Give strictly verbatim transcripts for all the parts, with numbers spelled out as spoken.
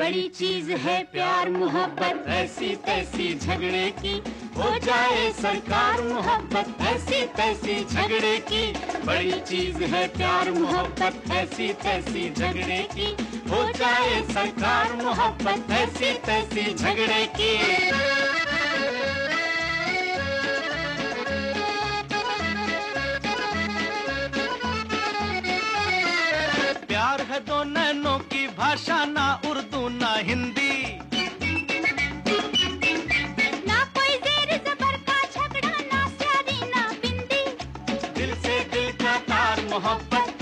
बड़ी चीज है प्यार मोहब्बत ऐसी तैसी झगड़े की, हो जाए सरकार मोहब्बत ऐसी तैसी झगड़े की। बड़ी चीज है प्यार मोहब्बत ऐसी तैसी झगड़े की, हो जाए सरकार मोहब्बत ऐसी तैसी झगड़े की। प्यार है दो नैनों की भाषा, ना उर्दू ना हिंदी, ना कोई ज़ेर ज़बर का झगड़ा, ना स्यारी ना बिंदी। दिल से दिल का तार मोहब्बत,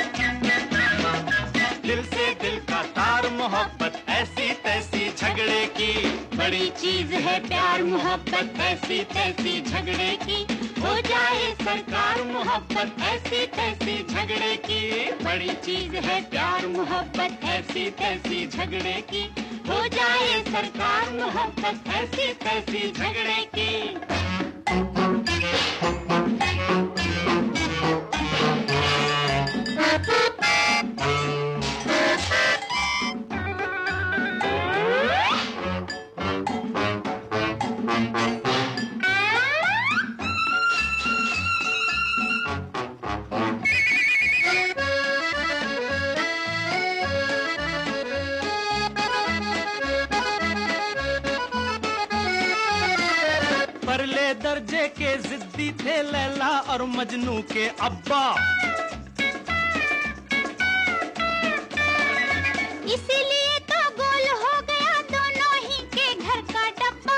दिल से दिल का तार मोहब्बत ऐसी तैसी झगड़े की। बड़ी चीज है प्यार मोहब्बत ऐसी तैसी झगड़े की, हो जाए सरकार मोहब्बत ऐसी तैसी झगड़े की। बड़ी चीज है प्यार मोहब्बत ऐसी तैसी झगड़े की, हो जाए सरकार मोहब्बत ऐसी तैसी झगड़े की। परले दर्जे के जिद्दी थे लैला और मजनू के अब्बा, इसीलिए तो गोल हो गया दोनों ही के घर का डब्बा।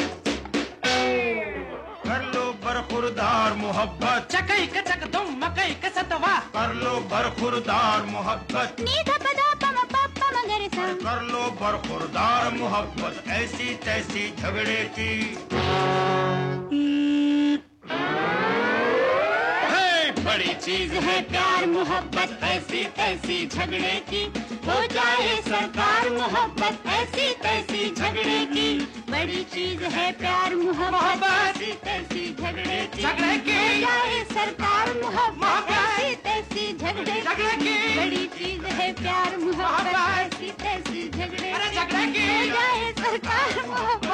कर लो बरखुरदार मोहब्बत, चकई के चक तुम मकई के सतवा, कर लो बरखुरदार मोहब्बत, नी धपदा पम पप्पा मगर सा। कर लो बरखुरदार मोहब्बत ऐसी तैसी झगड़े की। बड़ी चीज है प्यार मोहब्बत ऐसी तैसी झगड़े की, हो जाए सरकार मोहब्बत ऐसी तैसी झगड़े की। बड़ी चीज है प्यार मोहब्बत ऐसी तैसी झगड़े की, झगड़े की। हो जाए सरकार मोहब्बत ऐसी तैसी झगड़े झगड़े की। बड़ी चीज है प्यार मोहब्बत ऐसी तैसी झगड़े अरे झगड़े की। हो जाए सरकार मोहब्बत